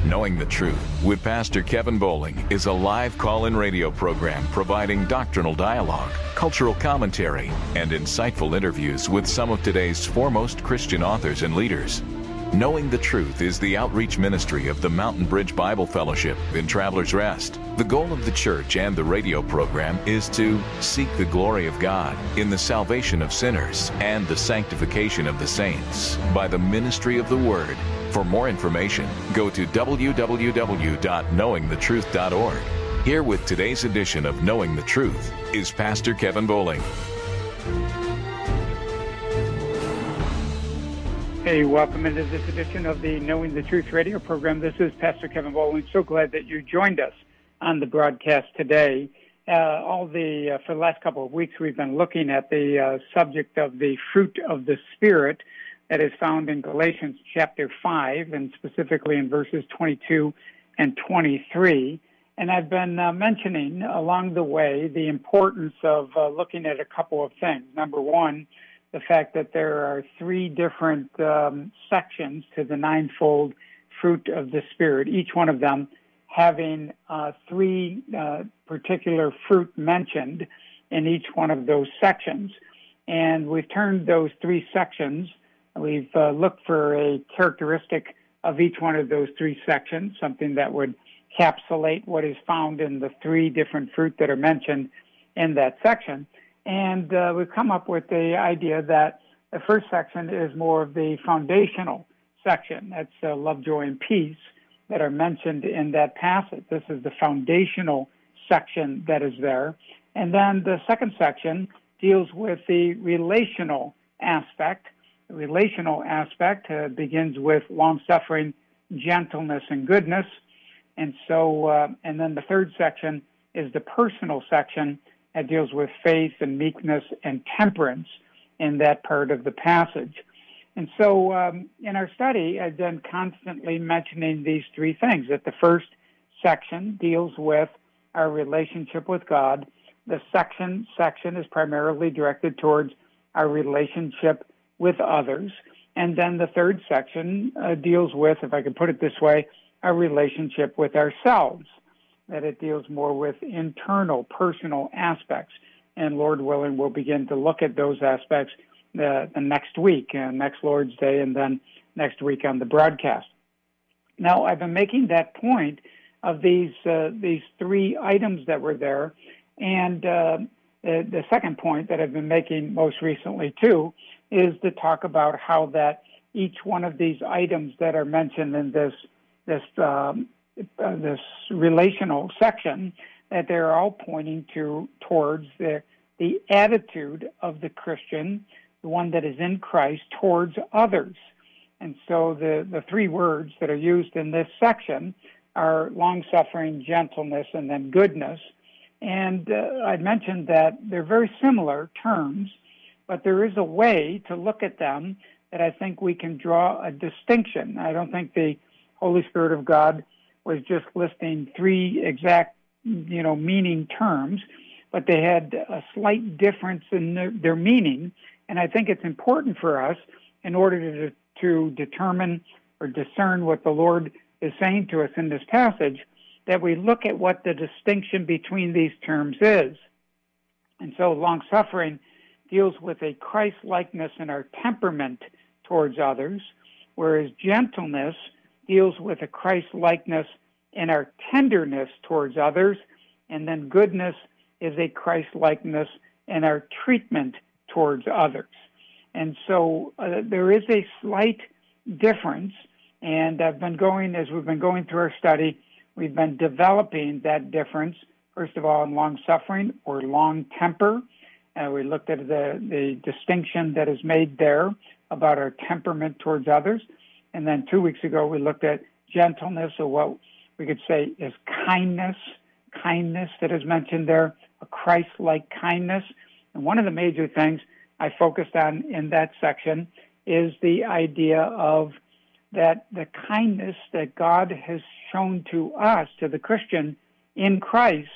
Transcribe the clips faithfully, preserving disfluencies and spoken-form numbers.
Knowing the Truth with Pastor Kevin Bowling is a live call-in radio program providing doctrinal dialogue, cultural commentary, and insightful interviews with some of today's foremost Christian authors and leaders. Knowing the Truth is the outreach ministry of the Mountain Bridge Bible Fellowship in Travelers Rest. The goal of the church and the radio program is to seek the glory of God in the salvation of sinners and the sanctification of the saints by the ministry of the Word. For more information, go to w w w dot knowing the truth dot org. Here with today's edition of Knowing the Truth is Pastor Kevin Bowling. Hey, welcome into this edition of the Knowing the Truth radio program. This is Pastor Kevin Bowling. So glad that you joined us on the broadcast today. Uh, all the uh, for the last couple of weeks, we've been looking at the uh, subject of the fruit of the Spirit that is found in Galatians chapter five, and specifically in verses twenty-two and twenty-three. And I've been uh, mentioning along the way the importance of uh, looking at a couple of things. Number one, the fact that there are three different um, sections to the ninefold fruit of the Spirit, each one of them having uh, three uh, particular fruit mentioned in each one of those sections. And we've turned those three sections. We've uh, looked for a characteristic of each one of those three sections, something that would encapsulate what is found in the three different fruit that are mentioned in that section. And uh, we've come up with the idea that the first section is more of the foundational section. That's uh, love, joy, and peace that are mentioned in that passage. This is the foundational section that is there. And then the second section deals with the relational aspect. The relational aspect uh, begins with long-suffering, gentleness, and goodness. And so, uh, and then the third section is the personal section that deals with faith and meekness and temperance in that part of the passage. And so, um, in our study, I've been constantly mentioning these three things, that the first section deals with our relationship with God. The second section is primarily directed towards our relationship with others. And then the third section uh, deals with, if I could put it this way, our relationship with ourselves, that it deals more with internal, personal aspects. And Lord willing, we'll begin to look at those aspects the, the next week, uh, next Lord's Day, and then next week on the broadcast. Now, I've been making that point of these uh, these three items that were there, and uh, the, the second point that I've been making most recently, too, is to talk about how that each one of these items that are mentioned in this this um, uh, this relational section, that they're all pointing to towards the the attitude of the Christian, the one that is in Christ, towards others. And so the, the three words that are used in this section are long-suffering, gentleness, and then goodness. And uh, I mentioned that they're very similar terms, but there is a way to look at them that I think we can draw a distinction. I don't think the Holy Spirit of God was just listing three exact, you know, meaning terms, but they had a slight difference in their, their meaning. And I think it's important for us, in order to, to determine or discern what the Lord is saying to us in this passage, that we look at what the distinction between these terms is. And so long-suffering deals with a Christ-likeness in our temperament towards others, whereas gentleness deals with a Christ-likeness in our tenderness towards others, and then goodness is a Christ-likeness in our treatment towards others. And so uh, there is a slight difference, and I've been going, as we've been going through our study, we've been developing that difference, first of all, in long-suffering or long-temper. Uh, we looked at the, the distinction that is made there about our temperament towards others. And then two weeks ago, we looked at gentleness, or what we could say is kindness, kindness that is mentioned there, a Christ-like kindness. And one of the major things I focused on in that section is the idea of that the kindness that God has shown to us, to the Christian in Christ,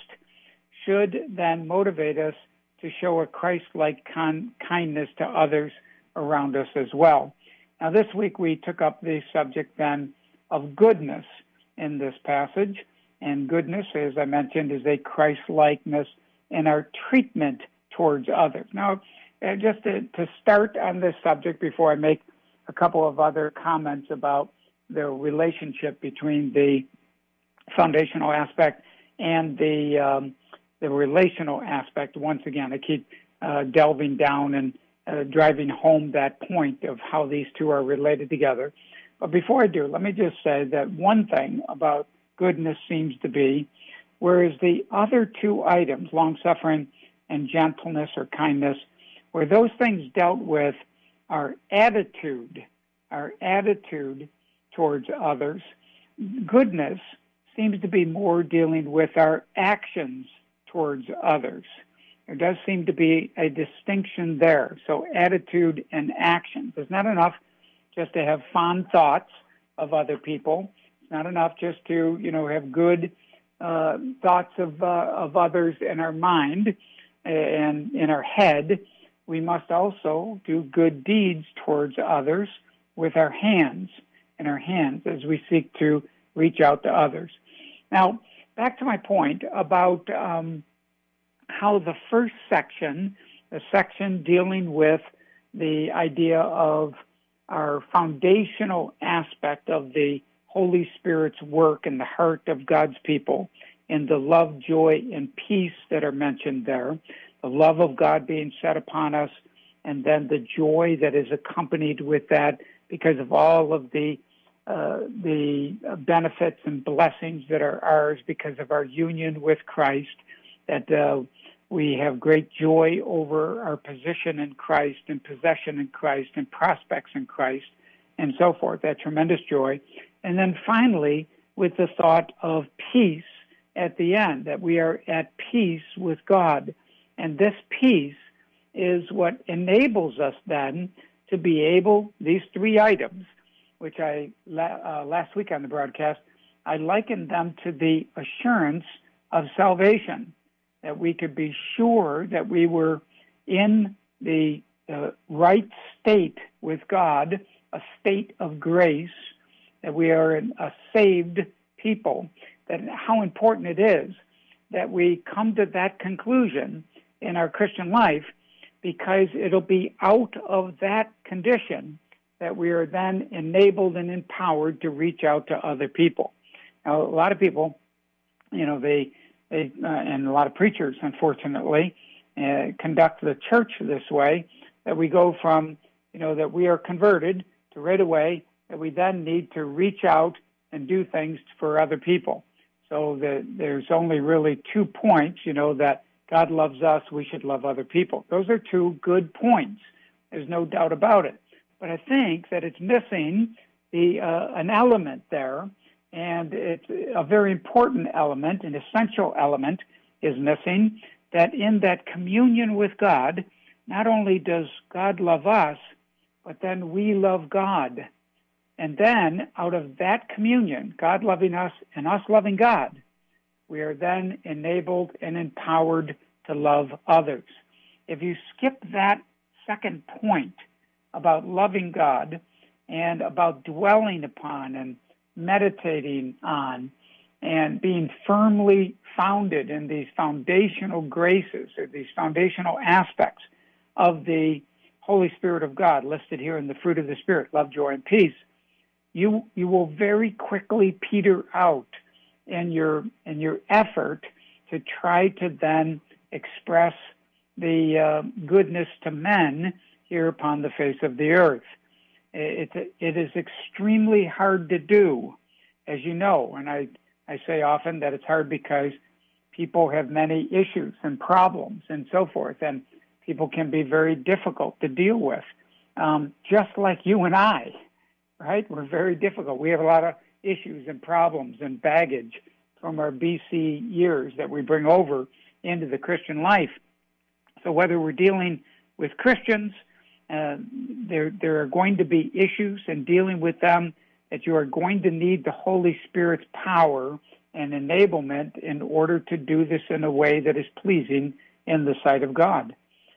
should then motivate us to show a Christ-like con- kindness to others around us as well. Now, this week we took up the subject then of goodness, in this passage. And goodness, as I mentioned, is a Christ-likeness in our treatment towards others. Now, uh, just to, to start on this subject before I make a couple of other comments about the relationship between the foundational aspect and the um, the relational aspect. Once again, I keep uh, delving down and uh, driving home that point of how these two are related together. But before I do, let me just say that one thing about goodness seems to be, whereas the other two items, long-suffering and gentleness or kindness, where those things dealt with our attitude, our attitude towards others, goodness seems to be more dealing with our actions towards others. There does seem to be a distinction there. So attitude and action. It's not enough just to have fond thoughts of other people. It's not enough just to, you know, have good uh, thoughts of uh, of others in our mind and in our head. We must also do good deeds towards others with our hands, in our hands, as we seek to reach out to others. Now, back to my point about um, how the first section, the section dealing with the idea of our foundational aspect of the Holy Spirit's work in the heart of God's people, in the love, joy, and peace that are mentioned there, the love of God being set upon us, and then the joy that is accompanied with that because of all of the uh, the benefits and blessings that are ours because of our union with Christ, that uh, we have great joy over our position in Christ and possession in Christ and prospects in Christ and so forth, that tremendous joy. And then finally, with the thought of peace at the end, that we are at peace with God. And this peace is what enables us then to be able, these three items, which I, uh, last week on the broadcast, I likened them to the assurance of salvation, that we could be sure that we were in the uh, right state with God, a state of grace, that we are a saved people, that how important it is that we come to that conclusion in our Christian life, because it'll be out of that condition that we are then enabled and empowered to reach out to other people. Now, a lot of people, you know, they, they uh, and a lot of preachers, unfortunately, uh, conduct the church this way, that we go from, you know, that we are converted to right away, that we then need to reach out and do things for other people. So the, there's only really two points, you know, that God loves us, we should love other people. Those are two good points. There's no doubt about it. But I think that it's missing the uh, an element there, and it's a very important element, an essential element is missing, that in that communion with God, not only does God love us, but then we love God. And then out of that communion, God loving us and us loving God, we are then enabled and empowered to love others. If you skip that second point about loving God and about dwelling upon and meditating on and being firmly founded in these foundational graces or these foundational aspects of the Holy Spirit of God listed here in the fruit of the Spirit, love, joy, and peace, you you will very quickly peter out in your in your effort to try to then express the uh, goodness to men here upon the face of the earth. It, it, it is extremely hard to do, as you know, and I, I say often that it's hard because people have many issues and problems and so forth, and people can be very difficult to deal with, um, just like you and I, right? We're very difficult. We have a lot of issues and problems and baggage from our B C years that we bring over into the Christian life. So whether we're dealing with Christians, uh, there there are going to be issues, and dealing with them that you are going to need the Holy Spirit's power and enablement in order to do this in a way that is pleasing in the sight of God.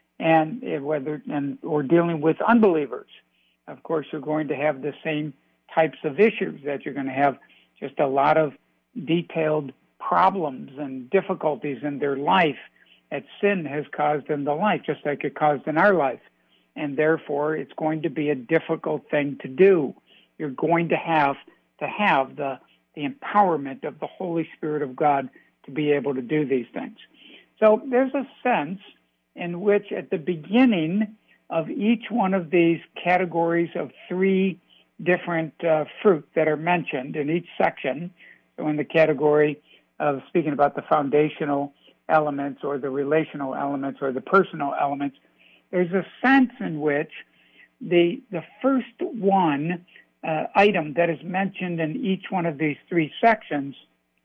And whether and or dealing with unbelievers, of course, you're going to have the same types of issues, that you're going to have just a lot of detailed problems and difficulties in their life that sin has caused in the life, just like it caused in our life. And therefore, it's going to be a difficult thing to do. You're going to have to have the, the empowerment of the Holy Spirit of God to be able to do these things. So there's a sense in which at the beginning of each one of these categories of three different uh, fruit that are mentioned in each section, so in the category of speaking about the foundational elements or the relational elements or the personal elements, there's a sense in which the the first one uh, item that is mentioned in each one of these three sections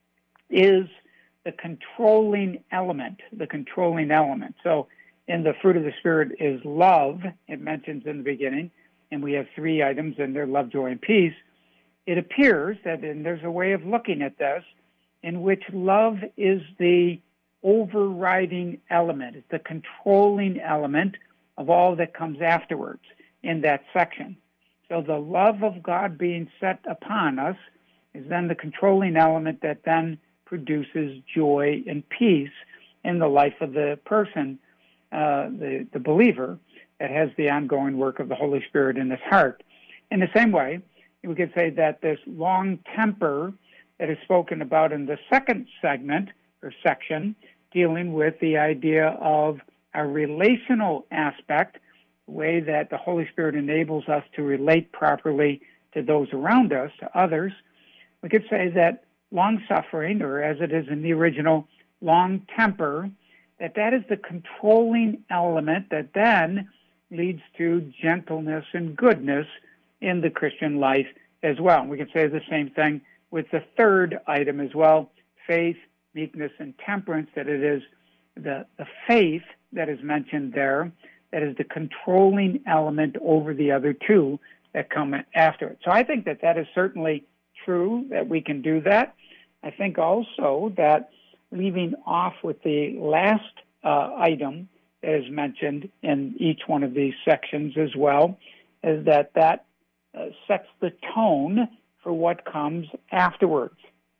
is the controlling element, the controlling element. So in the fruit of the Spirit is love, it mentions in the beginning, and we have three items in there, love, joy, and peace. It appears that, and there's a way of looking at this, in which love is the overriding element, it's the controlling element of all that comes afterwards in that section. So the love of God being set upon us is then the controlling element that then produces joy and peace in the life of the person, uh, the, the believer, that has the ongoing work of the Holy Spirit in his heart. In the same way, we could say that this long temper that is spoken about in the second segment or section, dealing with the idea of a relational aspect, the way that the Holy Spirit enables us to relate properly to those around us, to others. We could say that long-suffering, or as it is in the original, long temper, that that is the controlling element that then leads to gentleness and goodness in the Christian life as well. We can say the same thing with the third item as well, faith, meekness, and temperance, that it is the, the faith that is mentioned there that is the controlling element over the other two that come after it. So I think that that is certainly true, that we can do that. I think also that leaving off with the last uh, item that is mentioned in each one of these sections as well, is that that uh, sets the tone for what comes afterwards.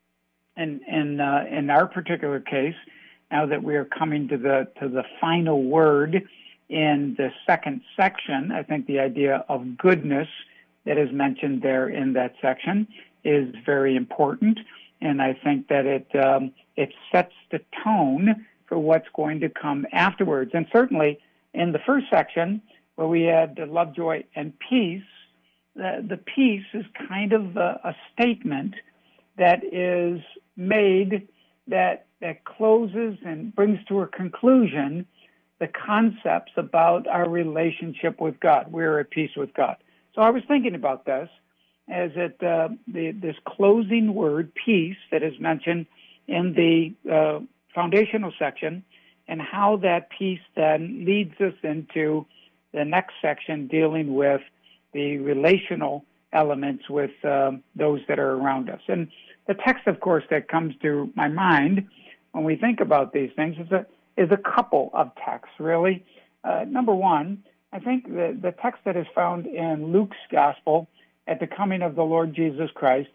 And in uh, in our particular case, now that we are coming to the to the final word in the second section, I think the idea of goodness that is mentioned there in that section is very important, and I think that it um, it sets the tone for what's going to come afterwards. And certainly in the first section, where we had love, joy, and peace, the, the peace is kind of a, a statement that is made that that closes and brings to a conclusion the concepts about our relationship with God. We're at peace with God. So I was thinking about this as it uh, the, this closing word, peace, that is mentioned in the uh, foundational section, and how that peace then leads us into the next section dealing with the relational elements with um, those that are around us. And the text, of course, that comes to my mind when we think about these things is a, is a couple of texts, really. Uh, number one, I think the, the text that is found in Luke's Gospel at the coming of the Lord Jesus Christ,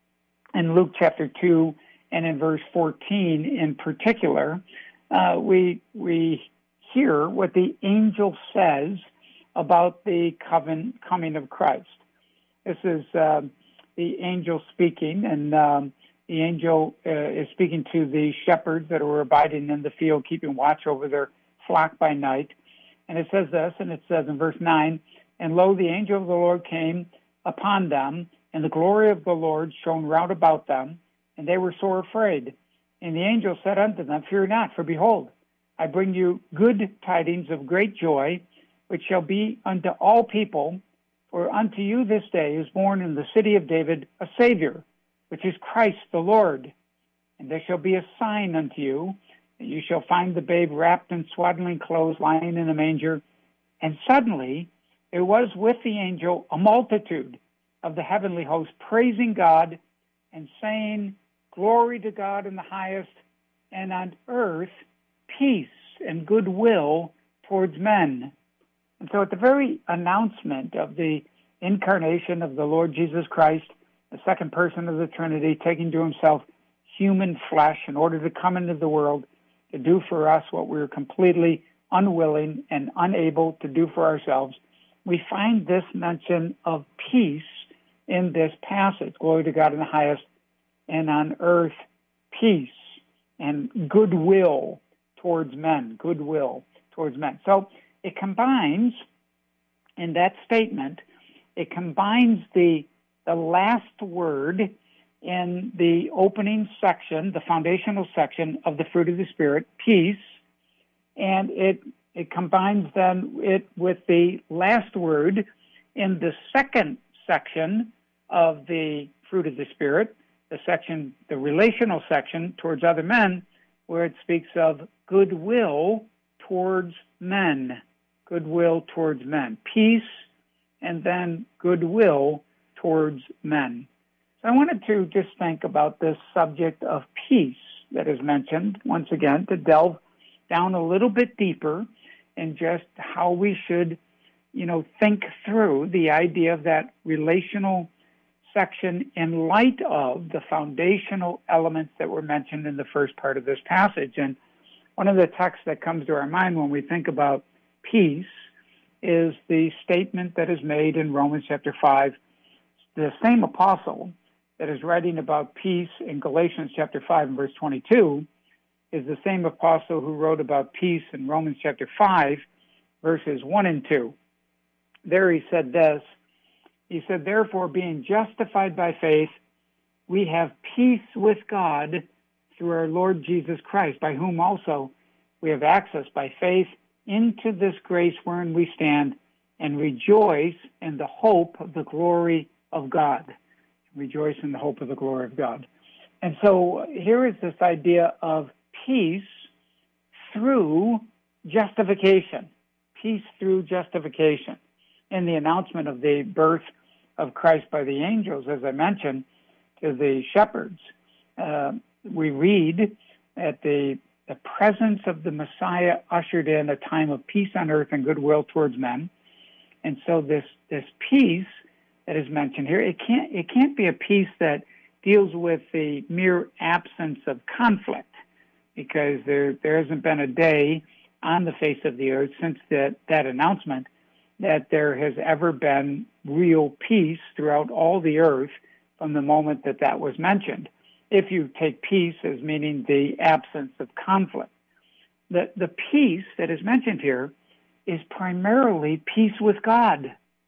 in Luke chapter two and in verse fourteen in particular, uh, we we hear what the angel says about the coven, coming of Christ. This is uh, the angel speaking, and um, the angel uh, is speaking to the shepherds that were abiding in the field, keeping watch over their flock by night. And it says this, and it says in verse nine, "And lo, the angel of the Lord came upon them, and the glory of the Lord shone round about them, and they were sore afraid. And the angel said unto them, Fear not, for behold, I bring you good tidings of great joy, which shall be unto all people. For unto you this day is born in the city of David a Savior, which is Christ the Lord. And there shall be a sign unto you, that you shall find the babe wrapped in swaddling clothes, lying in a manger. And suddenly there was with the angel a multitude of the heavenly host, praising God and saying, Glory to God in the highest, and on earth peace and goodwill towards men." And so at the very announcement of the incarnation of the Lord Jesus Christ, the second person of the Trinity, taking to himself human flesh in order to come into the world to do for us what we were completely unwilling and unable to do for ourselves. We find this mention of peace in this passage. Glory to God in the highest, and on earth peace and goodwill towards men, goodwill towards men. So it combines, in that statement, it combines the, the last word in the opening section, the foundational section of the fruit of the Spirit, peace, and it it combines then it with the last word in the second section of the fruit of the Spirit, the section, the relational section towards other men, where it speaks of goodwill towards men, goodwill towards men, peace, and then goodwill towards men. So I wanted to just think about this subject of peace that is mentioned, once again, to delve down a little bit deeper in just how we should, you know, think through the idea of that relational section in light of the foundational elements that were mentioned in the first part of this passage. And one of the texts that comes to our mind when we think about peace is the statement that is made in Romans chapter five. The same apostle that is writing about peace in Galatians chapter five and verse twenty-two is the same apostle who wrote about peace in Romans chapter five, verses one and two. There he said this, he said, therefore, being justified by faith, we have peace with God through our Lord Jesus Christ, by whom also we have access by faith into this grace wherein we stand and rejoice in the hope of the glory of God. Rejoice in the hope of the glory of God. And so here is this idea of peace through justification, peace through justification. In the announcement of the birth of Christ by the angels, as I mentioned, to the shepherds, uh, we read that the, the presence of the Messiah ushered in a time of peace on earth and goodwill towards men. And so this, this peace that is mentioned here, it can't, it can't be a peace that deals with the mere absence of conflict, because there, there hasn't been a day on the face of the earth since that, that announcement that there has ever been real peace throughout all the earth from the moment that that was mentioned, if you take peace as meaning the absence of conflict. The, the peace that is mentioned here is primarily peace with God.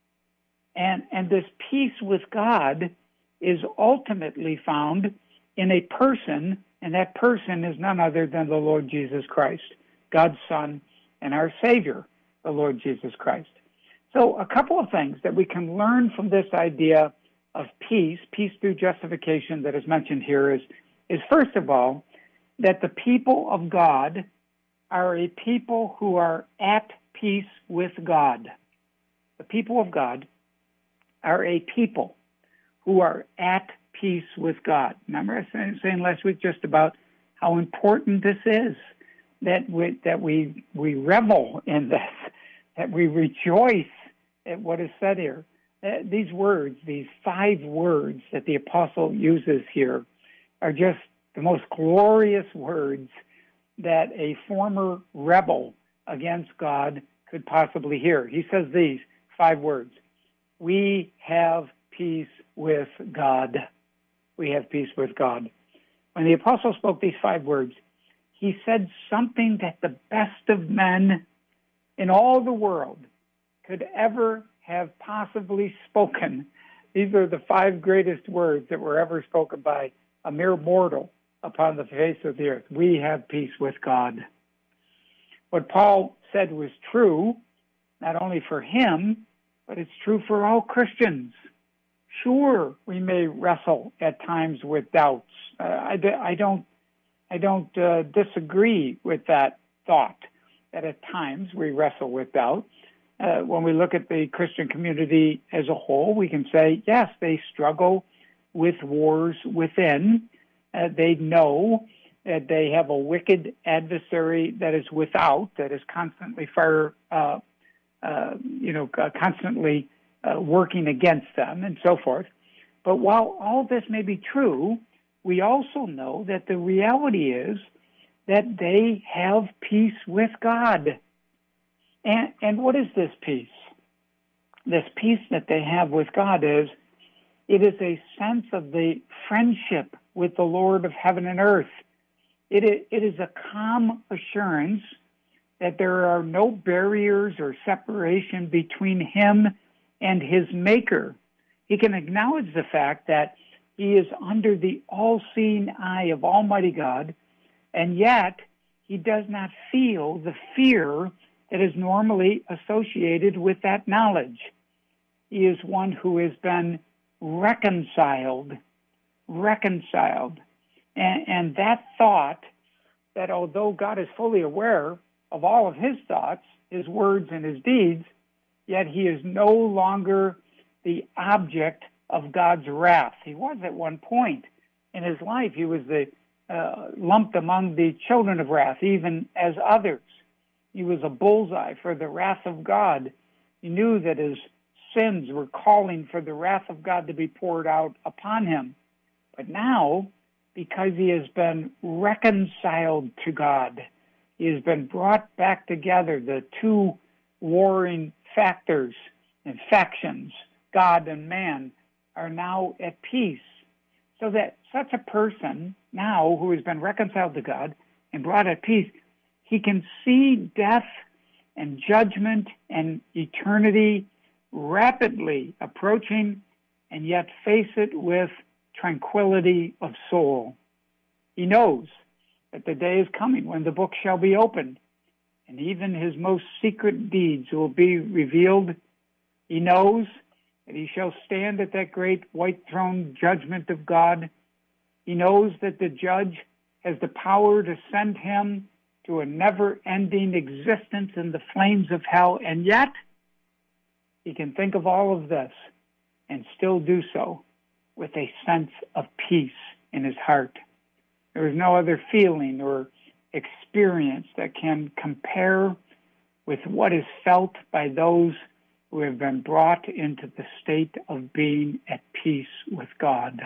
And, and this peace with God is ultimately found in a person, and that person is none other than the Lord Jesus Christ, God's Son and our Savior, the Lord Jesus Christ. So a couple of things that we can learn from this idea of peace, peace through justification that is mentioned here is, is first of all, that the people of God are a people who are at peace with God. The people of God are a people who are at peace with God. Remember I was saying last week just about how important this is, that we, that we, we revel in this, that we rejoice at what is said here. Uh, these words, these five words that the apostle uses here, are just the most glorious words that a former rebel against God could possibly hear. He says these five words: we have peace with God. We have peace with God. When the apostle spoke these five words, he said something that the best of men in all the world could ever have possibly spoken. These are the five greatest words that were ever spoken by a mere mortal upon the face of the earth. We have peace with God. What Paul said was true, not only for him, but it's true for all Christians. Sure, we may wrestle at times with doubts. Uh, I, I don't, I don't uh, disagree with that thought, that at times we wrestle with doubt. Uh, when we look at the Christian community as a whole, we can say, yes, they struggle with wars within. Uh, they know that they have a wicked adversary that is without, that is constantly fire, uh, uh, you know, uh, constantly uh, working against them and so forth. But while all this may be true, we also know that the reality is that they have peace with God. And, and what is this peace? This peace that they have with God is, it is a sense of the friendship with the Lord of heaven and earth. It is, it is a calm assurance that there are no barriers or separation between him and his maker. He can acknowledge the fact that he is under the all-seeing eye of Almighty God, and yet he does not feel the fear that is normally associated with that knowledge. He is one who has been reconciled, reconciled. And, and that thought that although God is fully aware of all of his thoughts, his words, and his deeds, yet he is no longer the object of God's wrath. He was at one point in his life. He was the uh, lumped among the children of wrath, even as others. He was a bullseye for the wrath of God. He knew that his sins were calling for the wrath of God to be poured out upon him. But now, because he has been reconciled to God, he has been brought back together, the two warring factors and factions, God and man, are now at peace. So that such a person now who has been reconciled to God and brought at peace, he can see death and judgment and eternity rapidly approaching and yet face it with tranquility of soul. He knows that the day is coming when the book shall be opened and even his most secret deeds will be revealed. He knows that he shall stand at that great white throne judgment of God. He knows that the judge has the power to send him to a never-ending existence in the flames of hell, and yet he can think of all of this and still do so with a sense of peace in his heart. There is no other feeling or experience that can compare with what is felt by those who have been brought into the state of being at peace with God.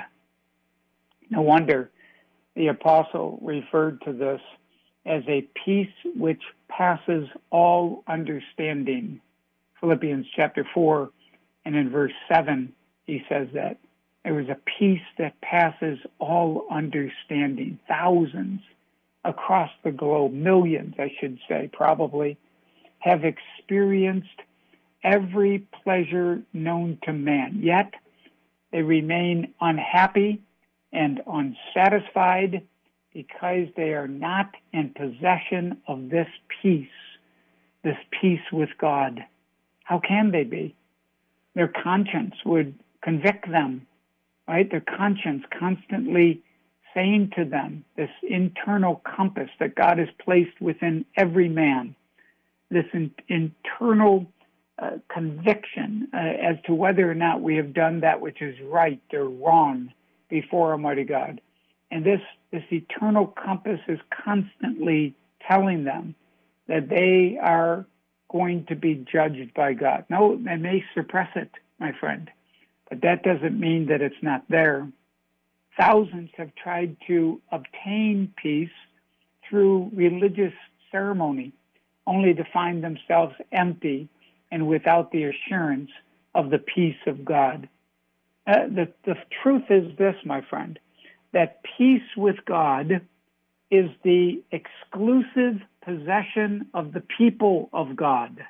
No wonder the apostle referred to this as a peace which passes all understanding. Philippians chapter four, and in verse seven, he says that there is a peace that passes all understanding. Thousands across the globe, millions, I should say, probably, have experienced every pleasure known to man, yet they remain unhappy and unsatisfied because they are not in possession of this peace, this peace with God. How can they be? Their conscience would convict them, right? Their conscience constantly saying to them, this internal compass that God has placed within every man, this in, internal uh, conviction uh, as to whether or not we have done that which is right or wrong before Almighty God. And this, this eternal compass is constantly telling them that they are going to be judged by God. No, they may suppress it, my friend, but that doesn't mean that it's not there. Thousands have tried to obtain peace through religious ceremony, only to find themselves empty and without the assurance of the peace of God. Uh, the, the truth is this, my friend, that peace with God is the exclusive possession of the people of God.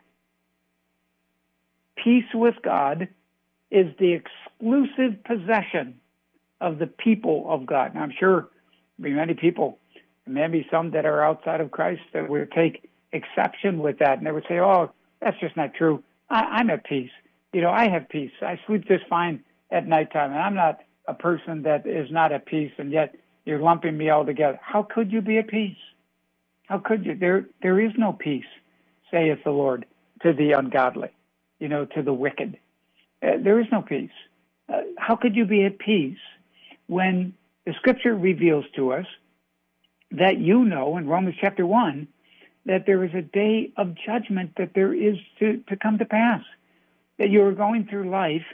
Peace with God is the exclusive possession of the people of God. And I'm sure there'll be many people, maybe some that are outside of Christ, that would take exception with that. And they would say, oh, that's just not true. I, I'm at peace. You know, I have peace. I sleep just fine at nighttime. And I'm not a person that is not at peace, and yet you're lumping me all together. How could you be at peace? How could you? There, there is no peace, saith the Lord, to the ungodly, you know, to the wicked. Uh, there is no peace. Uh, how could you be at peace when the Scripture reveals to us that you know in Romans chapter one that there is a day of judgment that there is to, to come to pass, that you are going through life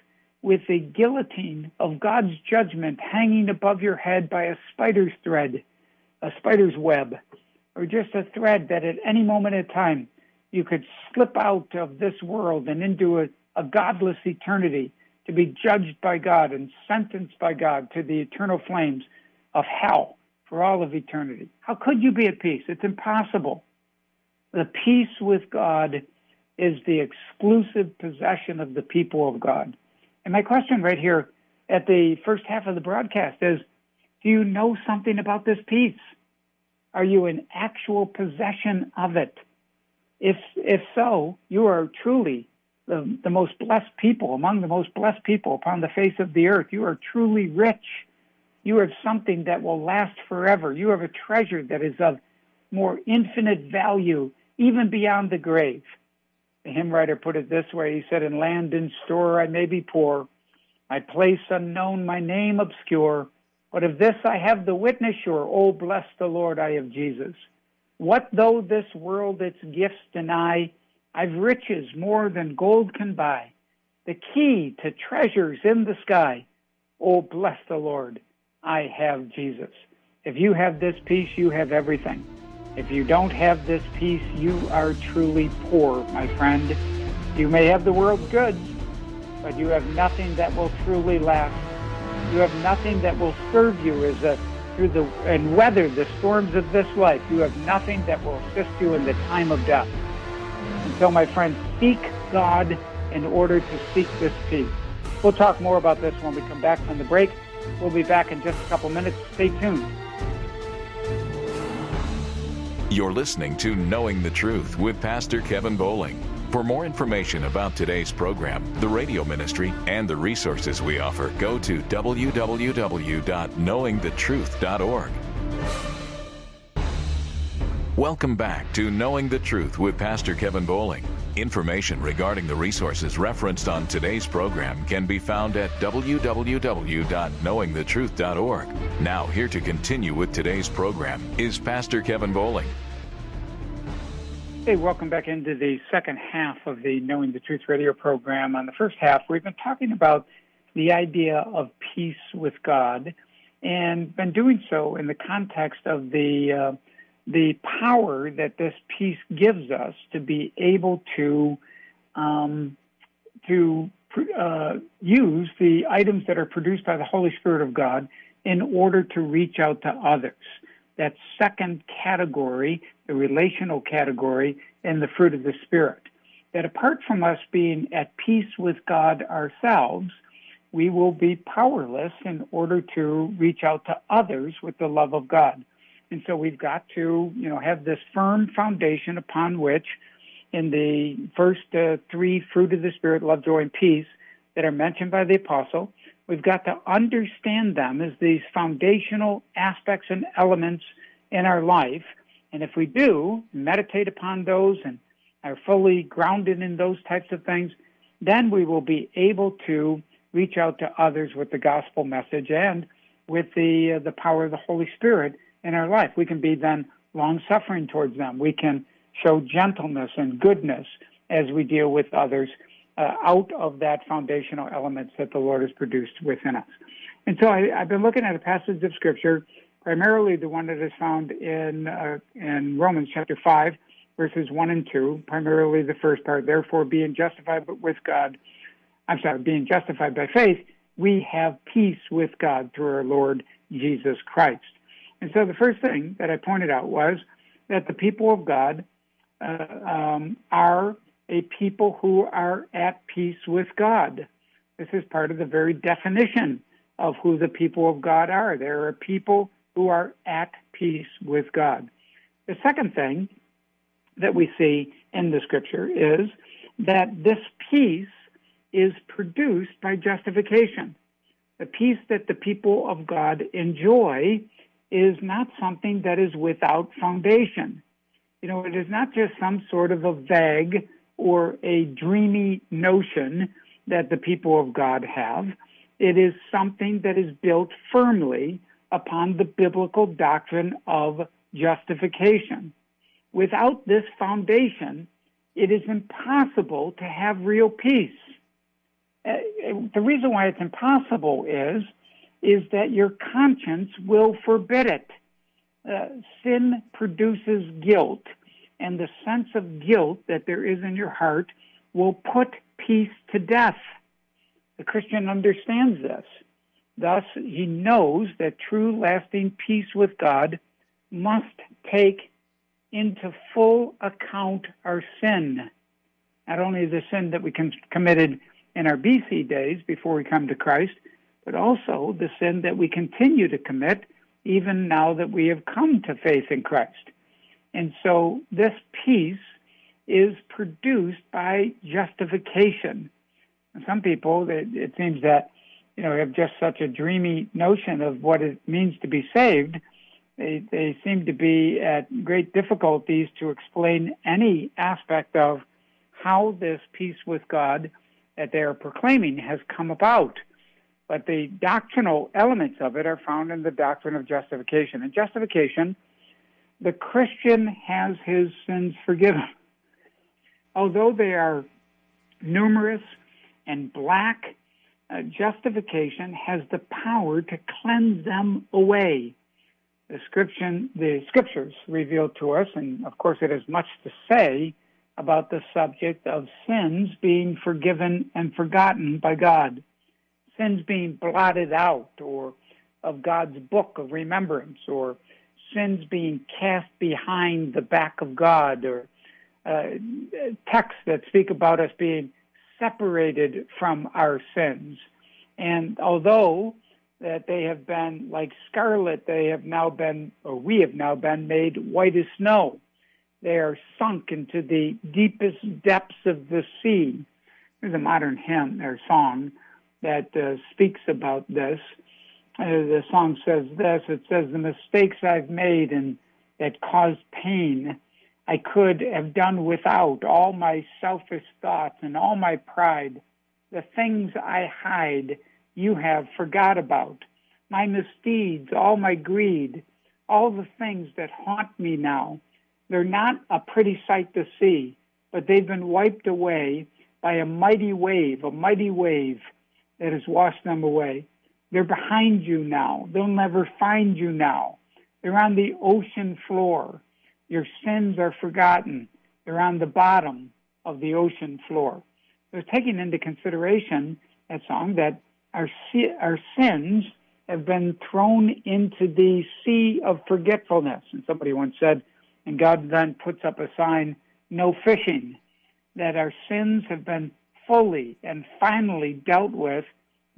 with the guillotine of God's judgment hanging above your head by a spider's thread, a spider's web, or just a thread that at any moment in time you could slip out of this world and into a, a godless eternity to be judged by God and sentenced by God to the eternal flames of hell for all of eternity. How could you be at peace? It's impossible. The peace with God is the exclusive possession of the people of God. And my question right here at the first half of the broadcast is, do you know something about this peace? Are you in actual possession of it? If if so, you are truly the, the most blessed people, among the most blessed people upon the face of the earth. You are truly rich. You have something that will last forever. You have a treasure that is of more infinite value, even beyond the grave. The hymn writer put it this way. He said, in land and store I may be poor, my place unknown, my name obscure. But of this I have the witness sure, oh, bless the Lord, I have Jesus. What though this world its gifts deny, I've riches more than gold can buy, the key to treasures in the sky. Oh, bless the Lord, I have Jesus. If you have this peace, you have everything. If you don't have this peace, you are truly poor, my friend. You may have the world's goods, but you have nothing that will truly last. You have nothing that will serve you as a through the and weather the storms of this life. You have nothing that will assist you in the time of death. And so, my friend, seek God in order to seek this peace. We'll talk more about this when we come back from the break. We'll be back in just a couple minutes. Stay tuned. You're listening to Knowing the Truth with Pastor Kevin Bowling. For more information about today's program, the radio ministry, and the resources we offer, go to w w w dot knowing the truth dot org. Welcome back to Knowing the Truth with Pastor Kevin Bowling. Information regarding the resources referenced on today's program can be found at w w w dot knowing the truth dot org. Now, here to continue with today's program is Pastor Kevin Bowling. Hey, welcome back into the second half of the Knowing the Truth radio program. On the first half, we've been talking about the idea of peace with God, and been doing so in the context of the uh, the power that this peace gives us to be able to um, to uh, use the items that are produced by the Holy Spirit of God in order to reach out to others. That second category, the relational category, and the fruit of the Spirit. That apart from us being at peace with God ourselves, we will be powerless in order to reach out to others with the love of God. And so we've got to, you know, have this firm foundation upon which, in the first uh, three fruit of the Spirit, love, joy, and peace, that are mentioned by the apostle, we've got to understand them as these foundational aspects and elements in our life. And if we do meditate upon those and are fully grounded in those types of things, then we will be able to reach out to others with the gospel message and with the uh, the power of the Holy Spirit in our life. We can be then long-suffering towards them. We can show gentleness and goodness as we deal with others uh, out of that foundational elements that the Lord has produced within us. And so I, I've been looking at a passage of Scripture, primarily the one that is found in uh, in Romans chapter five, verses one and two, primarily the first part. Therefore, being justified with God, I'm sorry, being justified by faith, we have peace with God through our Lord Jesus Christ. And so the first thing that I pointed out was that the people of God uh, um, are a people who are at peace with God. This is part of the very definition of who the people of God are. They're a people who are at peace with God. The second thing that we see in the Scripture is that this peace is produced by justification. The peace that the people of God enjoy is not something that is without foundation. You know, it is not just some sort of a vague or a dreamy notion that the people of God have. It is something that is built firmly upon the biblical doctrine of justification. Without this foundation, it is impossible to have real peace. Uh, the reason why it's impossible is, is that your conscience will forbid it. Uh, sin produces guilt, and the sense of guilt that there is in your heart will put peace to death. The Christian understands this. Thus, he knows that true, lasting peace with God must take into full account our sin. Not only the sin that we com- committed in our B C days before we come to Christ, but also the sin that we continue to commit even now that we have come to faith in Christ. And so this peace is produced by justification. And some people, it, it seems that, you know, have just such a dreamy notion of what it means to be saved. They, they seem to be at great difficulties to explain any aspect of how this peace with God that they are proclaiming has come about. But the doctrinal elements of it are found in the doctrine of justification. In justification, the Christian has his sins forgiven. Although they are numerous and black, uh, justification has the power to cleanse them away. The scripture, the scriptures reveal to us, and of course it has much to say about the subject of sins being forgiven and forgotten by God, sins being blotted out, or of God's book of remembrance, or sins being cast behind the back of God, or uh, texts that speak about us being separated from our sins. And although that they have been like scarlet, they have now been, or we have now been made white as snow. They are sunk into the deepest depths of the sea. There's a modern hymn or song that uh, speaks about this. Uh, the song says this, it says, the mistakes I've made and that caused pain, I could have done without all my selfish thoughts and all my pride. The things I hide, you have forgot about. My misdeeds, all my greed, all the things that haunt me now. They're not a pretty sight to see, but they've been wiped away by a mighty wave, a mighty wave that has washed them away. They're behind you now. They'll never find you now. They're on the ocean floor. Your sins are forgotten. They're on the bottom of the ocean floor. They're taking into consideration that song that our our sins have been thrown into the sea of forgetfulness. And somebody once said, and God then puts up a sign, no fishing, that our sins have been fully and finally dealt with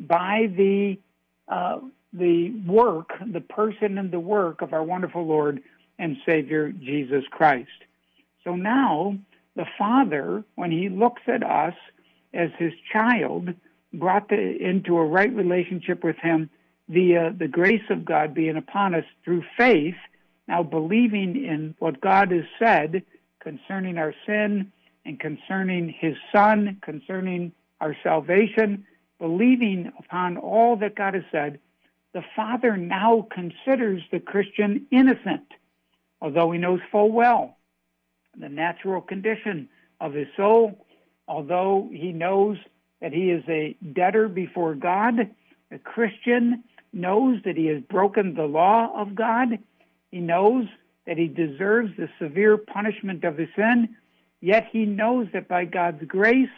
by the uh, the work, the person and the work of our wonderful Lord and Savior, Jesus Christ. So now the Father, when he looks at us as his child, brought the, into a right relationship with him via the grace of God being upon us through faith, now believing in what God has said concerning our sin and concerning his Son, concerning our salvation, believing upon all that God has said, the Father now considers the Christian innocent, although he knows full well the natural condition of his soul, although he knows that he is a debtor before God. The Christian knows that he has broken the law of God. He knows that he deserves the severe punishment of his sin, yet he knows that by God's grace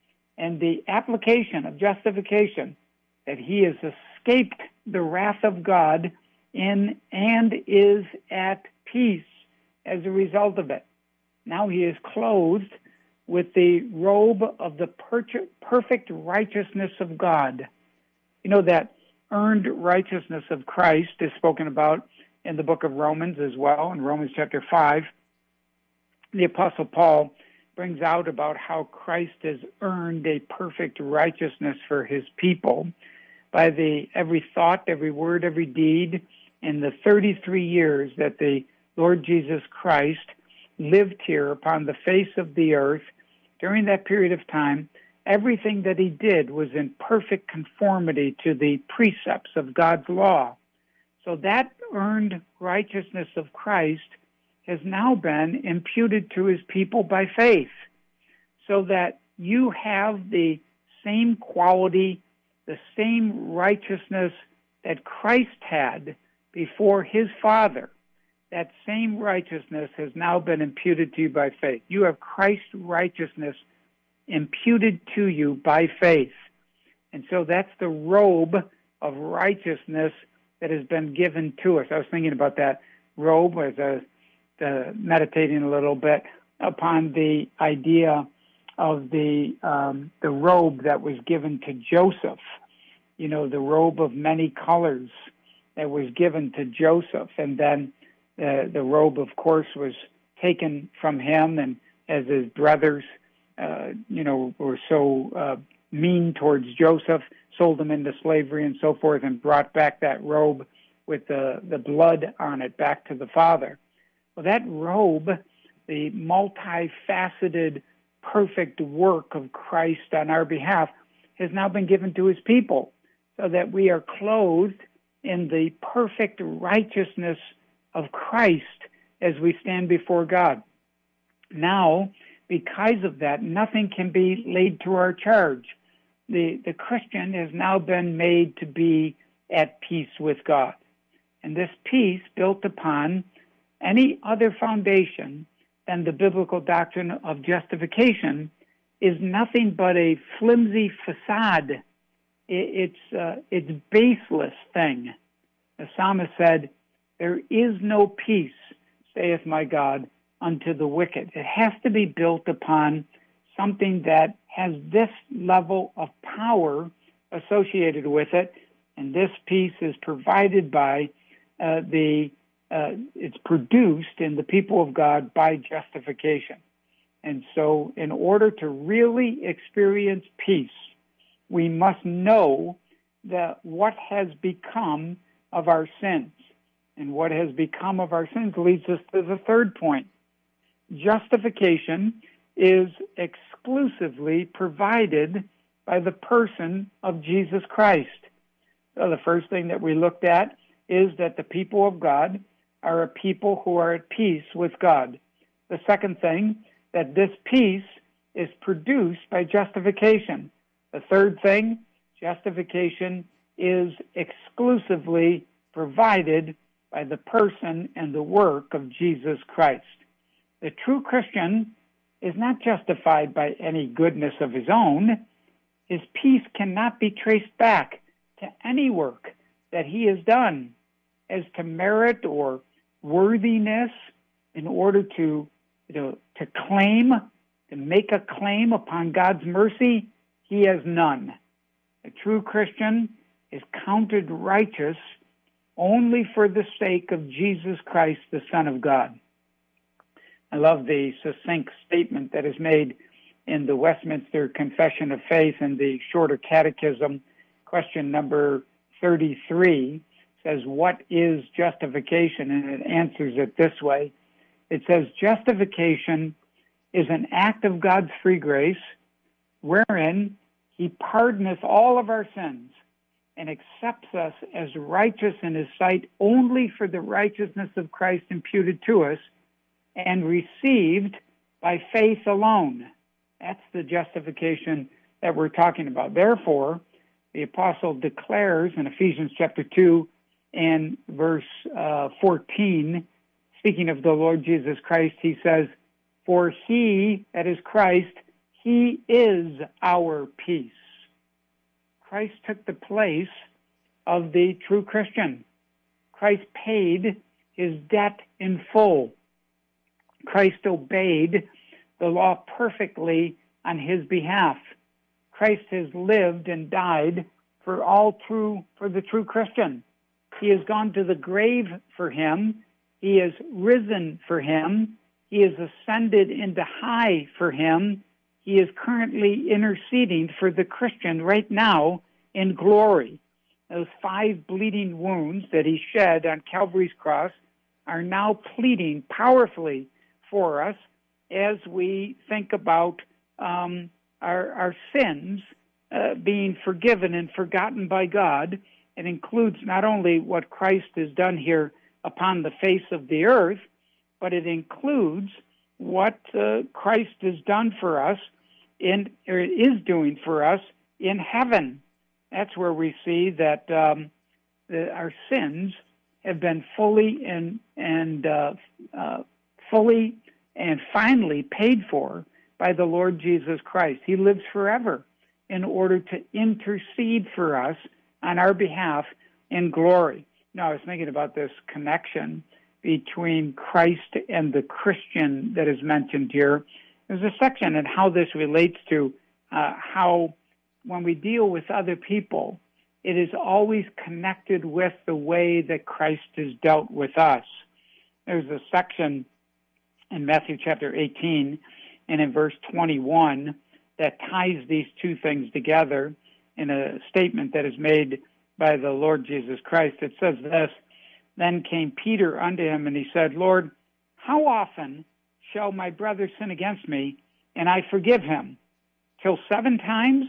and the application of justification, that he has escaped the wrath of God in and is at peace as a result of it. Now he is clothed with the robe of the per- perfect righteousness of God. You know that earned righteousness of Christ is spoken about in the book of Romans as well, in Romans chapter five. The Apostle Paul brings out about how Christ has earned a perfect righteousness for his people by the every thought, every word, every deed in the thirty-three years that the Lord Jesus Christ lived here upon the face of the earth. During that period of time, everything that he did was in perfect conformity to the precepts of God's law. So that earned righteousness of Christ has now been imputed to his people by faith, so that you have the same quality, the same righteousness that Christ had before his Father. That same righteousness has now been imputed to you by faith. You have Christ's righteousness imputed to you by faith. And so that's the robe of righteousness that has been given to us. I was thinking about that robe as I was uh, meditating a little bit upon the idea of the um, the robe that was given to Joseph. You know, the robe of many colors that was given to Joseph. And then uh, the robe, of course, was taken from him, and as his brothers, uh, you know, were so uh, mean towards Joseph, sold him into slavery and so forth, and brought back that robe with the, the blood on it back to the father. Well, that robe, the multifaceted, perfect work of Christ on our behalf, has now been given to his people, so that we are clothed in the perfect righteousness of Christ as we stand before God. Now, because of that, nothing can be laid to our charge. The, the Christian has now been made to be at peace with God. And this peace, built upon any other foundation than the biblical doctrine of justification, is nothing but a flimsy facade. It, it's uh, it's baseless thing. The psalmist said, "There is no peace, saith my God, unto the wicked." It has to be built upon something that has this level of power associated with it, and this peace is provided by uh, the, uh, it's produced in the people of God by justification. And so in order to really experience peace, we must know that what has become of our sins. And what has become of our sins leads us to the third point. Justification is exclusively provided by the person of Jesus Christ. So the first thing that we looked at is that the people of God are a people who are at peace with God. The second thing, that this peace is produced by justification. The third thing, justification is exclusively provided by the person and the work of Jesus Christ. The true Christian is not justified by any goodness of his own. His peace cannot be traced back to any work that he has done as to merit or worthiness in order to, you know, to claim, to make a claim upon God's mercy. He has none. A true Christian is counted righteous only for the sake of Jesus Christ, the Son of God. I love the succinct statement that is made in the Westminster Confession of Faith and the Shorter Catechism. Question number thirty-three says, "What is justification?" And it answers it this way. It says, "Justification is an act of God's free grace, wherein he pardoneth all of our sins and accepts us as righteous in his sight only for the righteousness of Christ imputed to us and received by faith alone." That's the justification that we're talking about. Therefore, the apostle declares in Ephesians chapter two and verse uh, fourteen, speaking of the Lord Jesus Christ, he says, "For he," that is Christ, "he is our peace." Christ took the place of the true Christian. Christ paid his debt in full. Christ obeyed the law perfectly on his behalf. Christ has lived and died for all true, for the true Christian. He has gone to the grave for him. He has risen for him. He has ascended into high for him. He is currently interceding for the Christian right now in glory. Those five bleeding wounds that he shed on Calvary's cross are now pleading powerfully for us as we think about um, our, our sins uh, being forgiven and forgotten by God. It includes not only what Christ has done here upon the face of the earth, but it includes what uh, Christ has done for us and or is doing for us in heaven. That's where we see that um, the, our sins have been fully and and uh, uh, fully and finally paid for by the Lord Jesus Christ. He lives forever in order to intercede for us on our behalf in glory. Now, I was thinking about this connection between Christ and the Christian that is mentioned here. There's a section on how this relates to uh, how when we deal with other people, it is always connected with the way that Christ has dealt with us. There's a section in Matthew chapter eighteen and in verse twenty-one that ties these two things together in a statement that is made by the Lord Jesus Christ. It says this, "Then came Peter unto him, and he said, Lord, how often shall my brother sin against me, and I forgive him? Till seven times?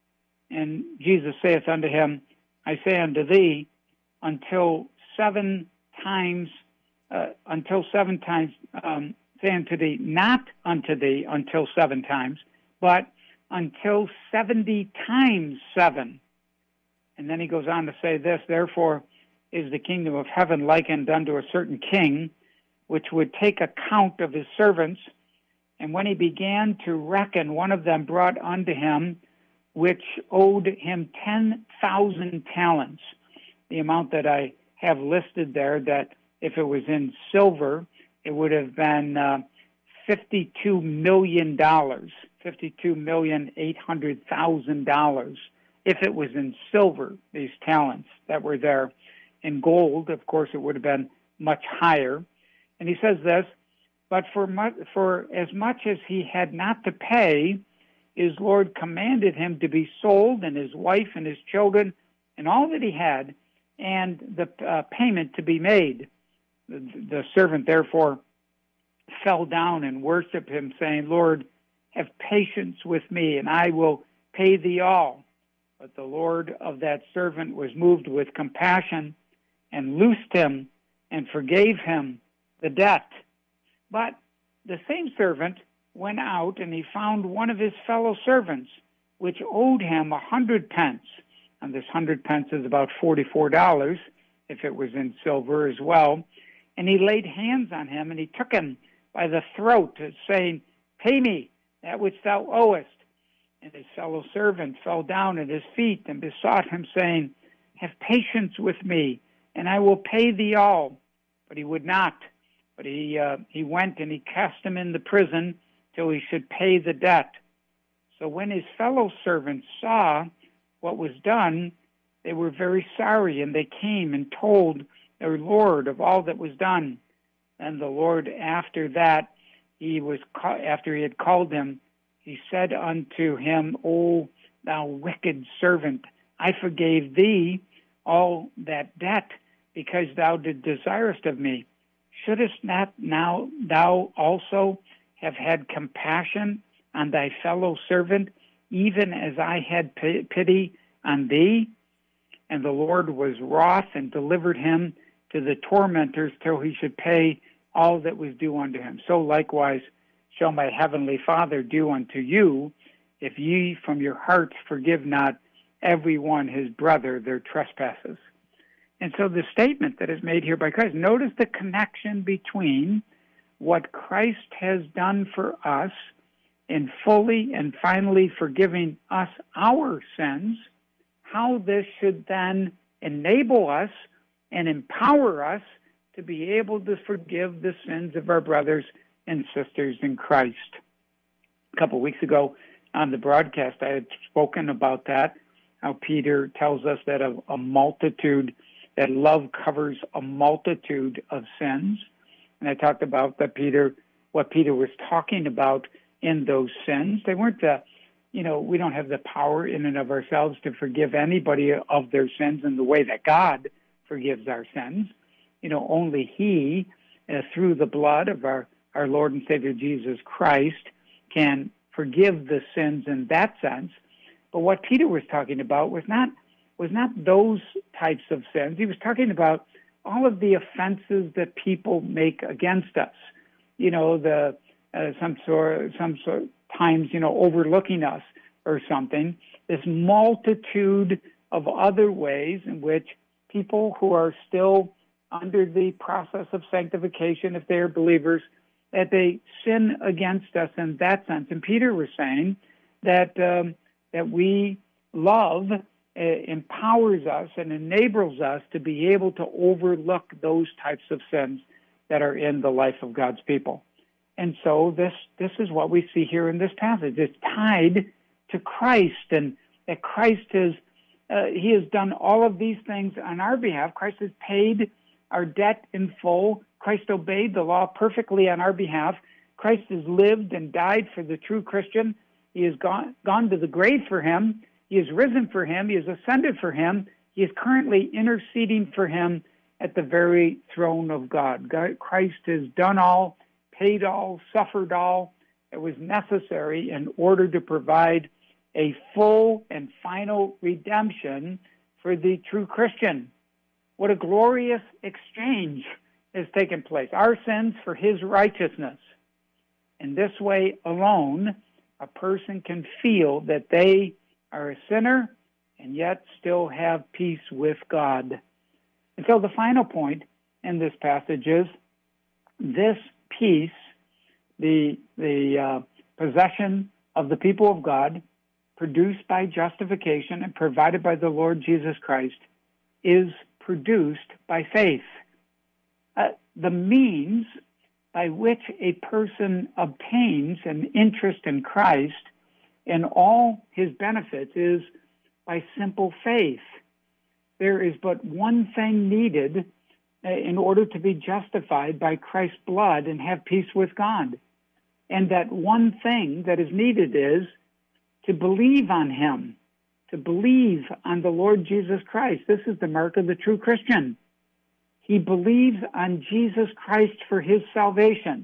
And Jesus saith unto him, I say unto thee, until seven times, uh, until seven times, um, say unto thee, not unto thee until seven times, but until seventy times seven. And then he goes on to say this, therefore is the kingdom of heaven likened unto a certain king, which would take account of his servants. And when he began to reckon, one of them brought unto him, which owed him ten thousand talents. The amount that I have listed there, that if it was in silver, it would have been uh, fifty-two million dollars, fifty-two million eight hundred thousand dollars. If it was in silver, these talents that were there. In gold, of course, it would have been much higher. And he says this, but for much, for as much as he had not to pay, his Lord commanded him to be sold, and his wife and his children, and all that he had, and the uh, payment to be made. The, the servant therefore fell down and worshipped him, saying, Lord, have patience with me, and I will pay thee all. But the Lord of that servant was moved with compassion, and loosed him, and forgave him the debt. But the same servant went out, and he found one of his fellow servants, which owed him a hundred pence. And this hundred pence is about forty-four dollars, if it was in silver as well. And he laid hands on him, and he took him by the throat, saying, Pay me that which thou owest. And his fellow servant fell down at his feet and besought him, saying, Have patience with me, and I will pay thee all. But he would not. But he uh, he went and he cast him in the prison till he should pay the debt. So when his fellow servants saw what was done, they were very sorry, and they came and told their Lord of all that was done. And the Lord, after that, he was after he had called him, he said unto him, O thou wicked servant, I forgave thee all that debt, because thou did desirest of me. Shouldest not now thou also have had compassion on thy fellow servant, even as I had pity on thee? And the Lord was wroth and delivered him to the tormentors till he should pay all that was due unto him. So likewise shall my heavenly Father do unto you, if ye from your hearts forgive not every one his brother their trespasses. And so the statement that is made here by Christ, notice the connection between what Christ has done for us in fully and finally forgiving us our sins, how this should then enable us and empower us to be able to forgive the sins of our brothers and sisters in Christ. A couple of weeks ago on the broadcast, I had spoken about that, how Peter tells us that a, a multitude, that love covers a multitude of sins. And I talked about that Peter, what Peter was talking about in those sins. They weren't the, you know, we don't have the power in and of ourselves to forgive anybody of their sins in the way that God forgives our sins. You know, only He, uh, through the blood of our, our Lord and Savior Jesus Christ, can forgive the sins in that sense. But what Peter was talking about was not was not those types of sins. He was talking about all of the offenses that people make against us. You know, the uh, some sort, some sort times, you know, overlooking us, or something, this multitude of other ways in which people who are still under the process of sanctification, if they are believers, that they sin against us in that sense. And Peter was saying that um, that we love uh, empowers us and enables us to be able to overlook those types of sins that are in the life of God's people. And so this this is what we see here in this passage. It's tied to Christ, and that Christ has uh, he has done all of these things on our behalf. Christ has paid our debt in full. Christ obeyed the law perfectly on our behalf. Christ has lived and died for the true Christian. He has gone, gone to the grave for him. He has risen for him. He has ascended for him. He is currently interceding for him at the very throne of God. God Christ has done all, paid all, suffered all that was necessary in order to provide a full and final redemption for the true Christian. What a glorious exchange has taken place. Our sins for his righteousness. In this way alone, a person can feel that they are a sinner and yet still have peace with God. And so the final point in this passage is this peace, the, the uh, possession of the people of God, produced by justification and provided by the Lord Jesus Christ, is produced by faith. Uh, the means by which a person obtains an interest in Christ and all his benefits is by simple faith. There is but one thing needed uh, in order to be justified by Christ's blood and have peace with God. And that one thing that is needed is to believe on him, to believe on the Lord Jesus Christ. This is the mark of the true Christian. He believes on Jesus Christ for his salvation.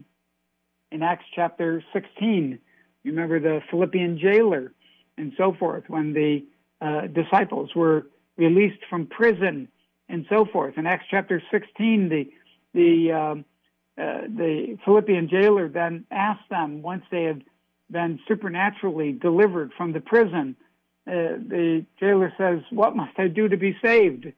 In Acts chapter sixteen, remember the Philippian jailer and so forth, when the uh, disciples were released from prison and so forth. In Acts chapter sixteen, the the uh, uh, the Philippian jailer then asked them, once they had been supernaturally delivered from the prison, uh, the jailer says, "What must I do to be saved?"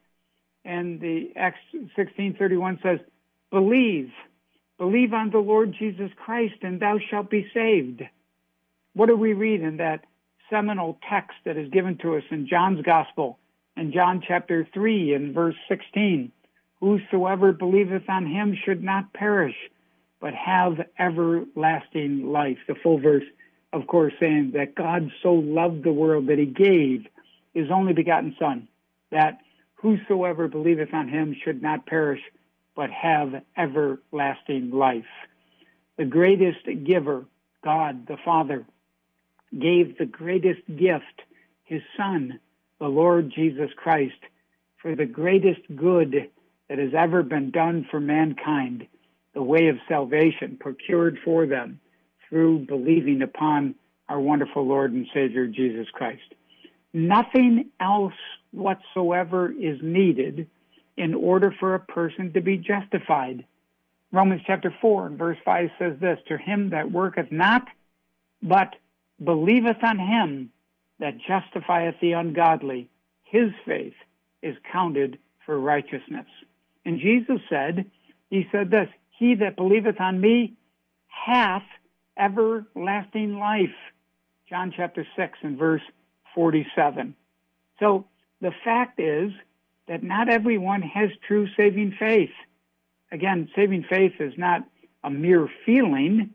And the Acts sixteen thirty-one says, "Believe, believe on the Lord Jesus Christ, and thou shalt be saved." What do we read in that seminal text that is given to us in John's Gospel, in John chapter three, in verse sixteen? "Whosoever believeth on him should not perish, but have everlasting life." The full verse, of course, saying that God so loved the world that he gave his only begotten Son, that whosoever believeth on him should not perish, but have everlasting life. The greatest giver, God the Father, gave the greatest gift, his Son, the Lord Jesus Christ, for the greatest good that has ever been done for mankind, the way of salvation procured for them through believing upon our wonderful Lord and Savior Jesus Christ. Nothing else whatsoever is needed in order for a person to be justified. Romans chapter four and verse five says this, "To him that worketh not, but believeth on him that justifieth the ungodly, his faith is counted for righteousness." And Jesus said, he said this, "He that believeth on me hath everlasting life." John chapter six and verse forty-seven. So the fact is that not everyone has true saving faith. Again, saving faith is not a mere feeling.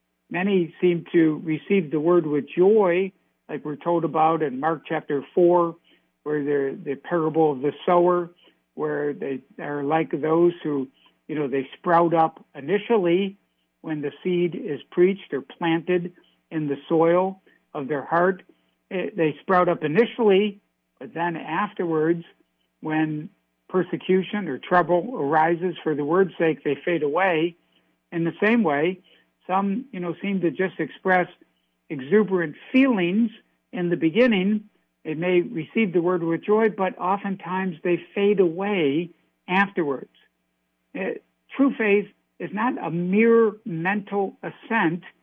Many seem to receive the word with joy, like we're told about in Mark chapter four, where the the parable of the sower, where they are like those who, you know, they sprout up initially when the seed is preached or planted in the soil of their heart. They sprout up initially, but then afterwards, when persecution or trouble arises for the word's sake, they fade away. In the same way, some, you know, seem to just express exuberant feelings in the beginning. They may receive the word with joy, but oftentimes they fade away afterwards. Uh, true faith is not a mere mental assent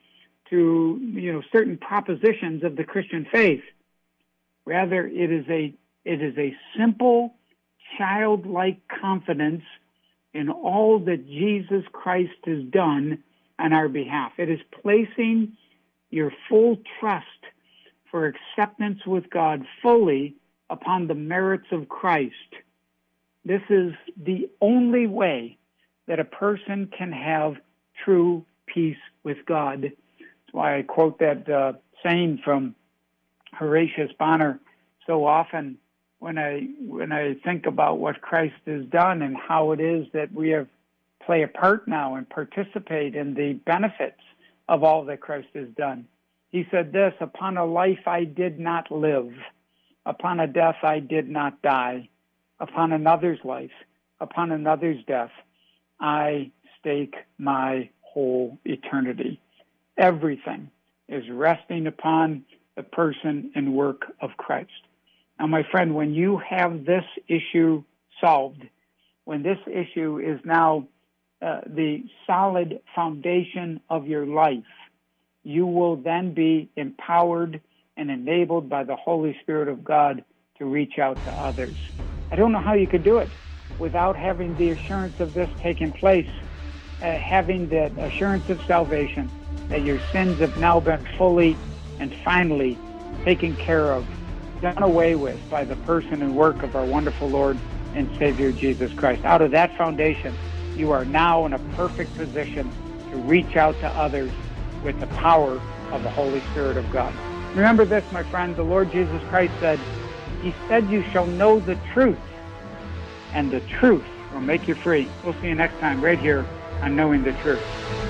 to, you know, certain propositions of the Christian faith. Rather, it is a it is a simple, childlike confidence in all that Jesus Christ has done on our behalf. It is placing your full trust for acceptance with God fully upon the merits of Christ. This is the only way that a person can have true peace with God. That's why I quote that uh, saying from Horatius Bonar so often when I when I think about what Christ has done and how it is that we have play a part now and participate in the benefits of all that Christ has done. He said this, upon a life I did not live, upon a death I did not die, upon another's life, upon another's death, I stake my whole eternity. Everything is resting upon the person and work of Christ. Now, my friend, when you have this issue solved, when this issue is now uh, the solid foundation of your life, you will then be empowered and enabled by the Holy Spirit of God to reach out to others. I don't know how you could do it without having the assurance of this taking place, uh, having the assurance of salvation, that your sins have now been fully and finally taken care of, done away with by the person and work of our wonderful Lord and Savior Jesus Christ. Out of that foundation, you are now in a perfect position to reach out to others with the power of the Holy Spirit of God. Remember this, my friend, the Lord Jesus Christ said, He said you shall know the truth, and the truth will make you free. We'll see you next time right here on Knowing the Truth.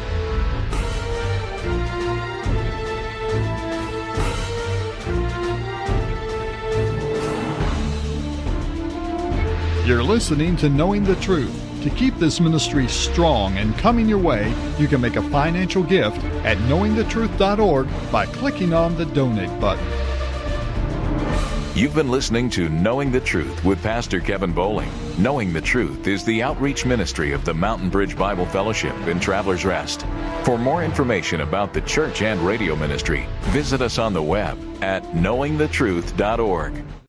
You're listening to Knowing the Truth. To keep this ministry strong and coming your way, you can make a financial gift at knowing the truth dot org by clicking on the donate button. You've been listening to Knowing the Truth with Pastor Kevin Bowling. Knowing the Truth is the outreach ministry of the Mountain Bridge Bible Fellowship in Travelers Rest. For more information about the church and radio ministry, visit us on the web at knowing the truth dot org.